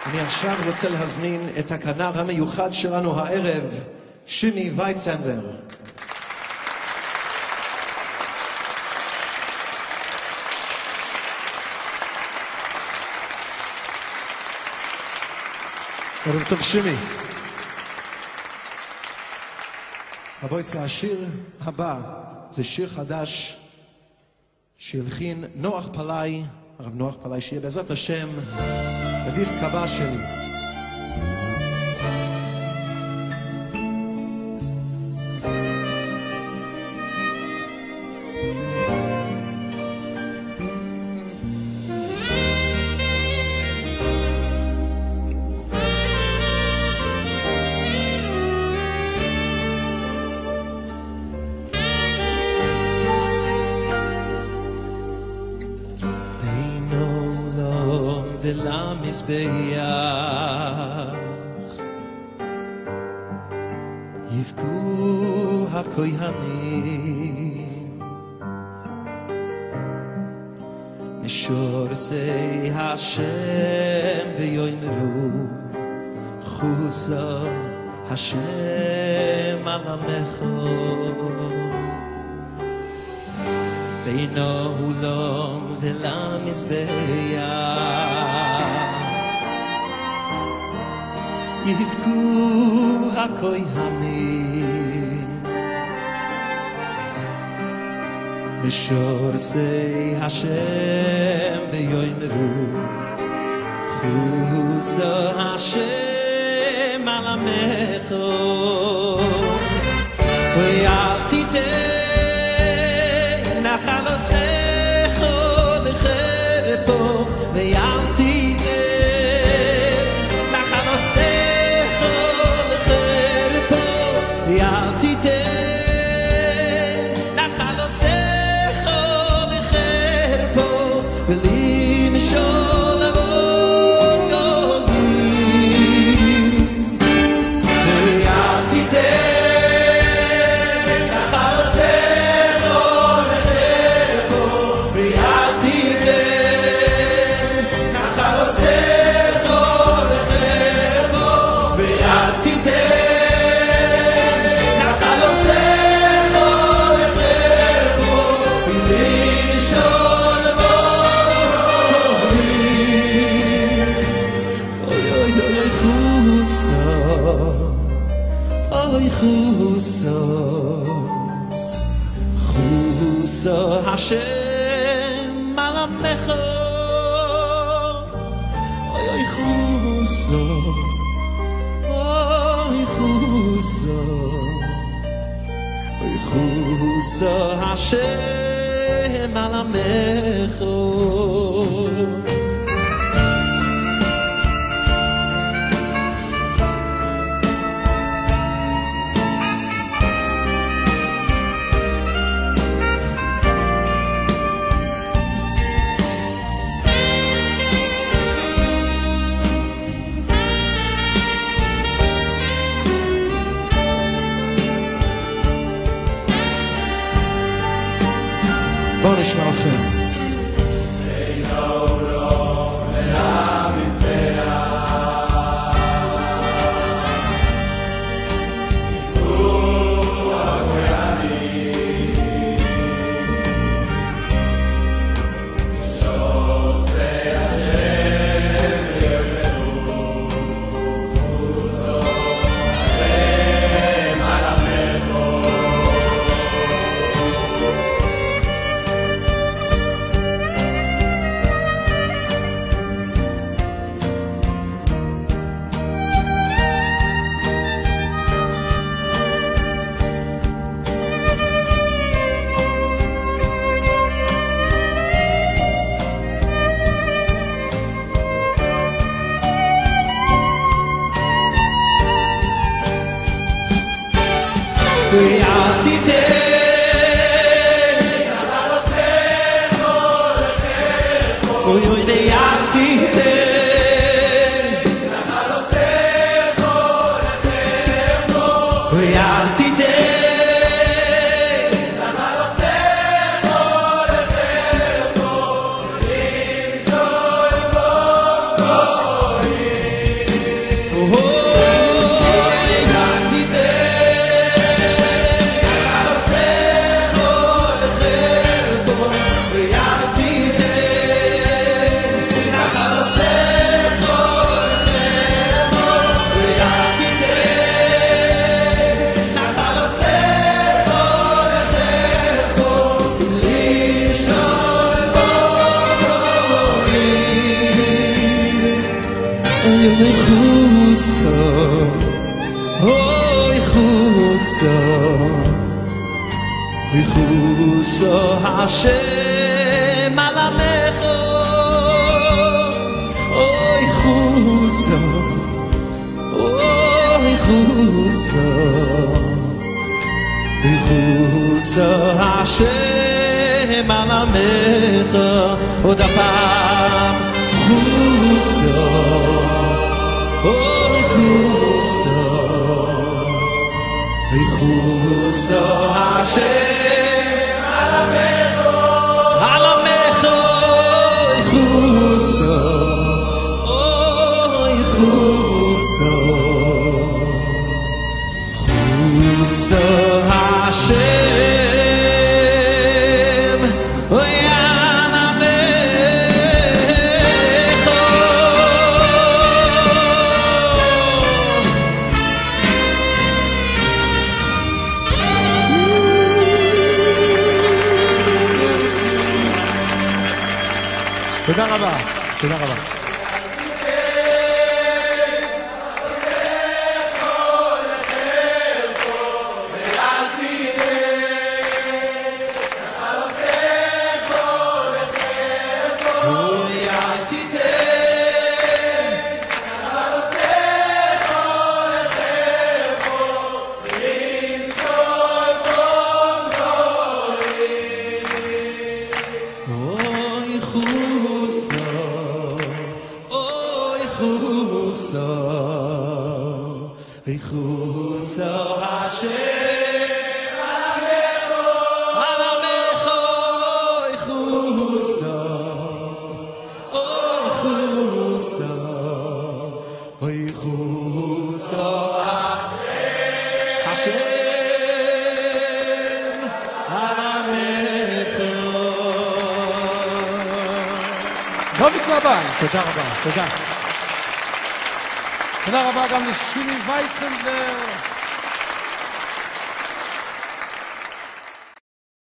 אני עכשיו רוצה להזמין את הכנר המיוחד שלנו הערב, שימי וייצנדר. ערב טוב שימי. הבויס, השיר הבא זה שיר חדש שהלחין נוח פלאי, הרב נוח פלאי, שיהיה בעזרת השם בדיסק הבא שלי. למזבח יבכו הכהנים משורשי השם ויאמרו חוסה השם על עמך בין העולם ולמזבח יבכו הכהנים משורשי השם ויאמרו חוסה השם על עמך ואל תיתן נחלתך לחרפה ואל תיתן נחלתך חוסה השם על עמך אוי חוסה אוי חוסה אוי חוסה השם על עמך בואו נשמע אתכם. Yichuso Hashem alamecho Yichuso Yichuso Hashem alamecho עוד הפעם Yichuso Yichuso Hashem תודה רבה, תודה רבה. Yichuso Hashem alamecho Yichuso Yichuso Hashem alamecho דוד קלבן. תודה רבה, תודה. תודה רבה גם לשימי וייצנברג.